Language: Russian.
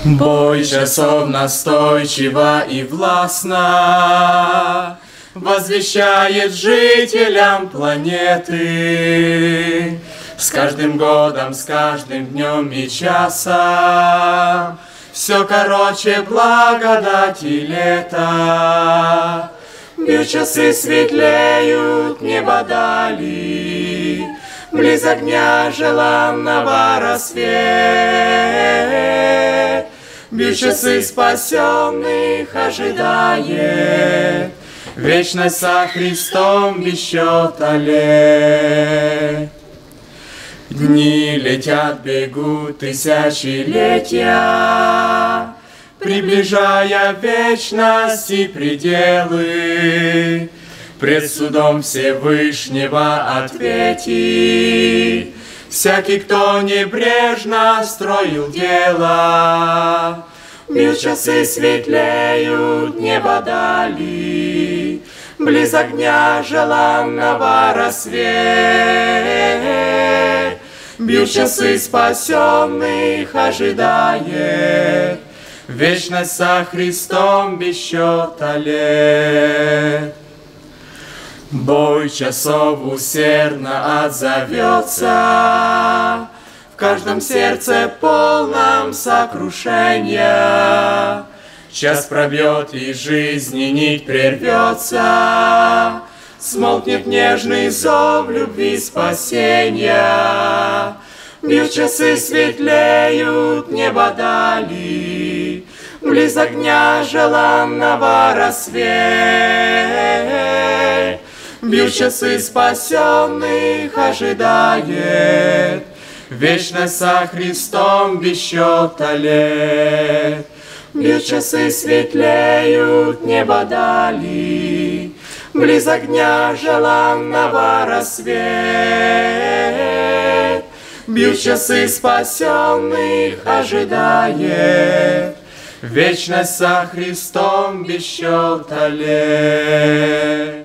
Бой часов настойчиво и властно возвещает жителям планеты. С каждым годом, с каждым днем и часом все короче благодать и лето. Бьют часы, светлеют небо дали, близ огня желанного рассвет. Бьют часы, спасенных ожидает вечность со Христом без счета лет. Дни летят, бегут тысячелетия, приближая вечность и пределы. Пред судом Всевышнего ответит всякий, кто небрежно строил дело. Бьют часы, светлеют небо дали, близ огня желанного рассвет. Бьют часы, спасенных ожидает вечность со Христом без счета лет. Бой часов усердно отзовется в каждом сердце полном сокрушения. Час пробьет, и жизни нить прервется, смолкнет нежный зов любви спасения. Бьют часы, светлеют небо дали, близ огня желанного рассвет. Бьют часы, спасенных ожидает вечность со Христом без счета лет. Бьют часы, светлеют небо дали, близ огня желанного рассвет. Бьют часы, спасенных ожидает вечность со Христом без счета лет.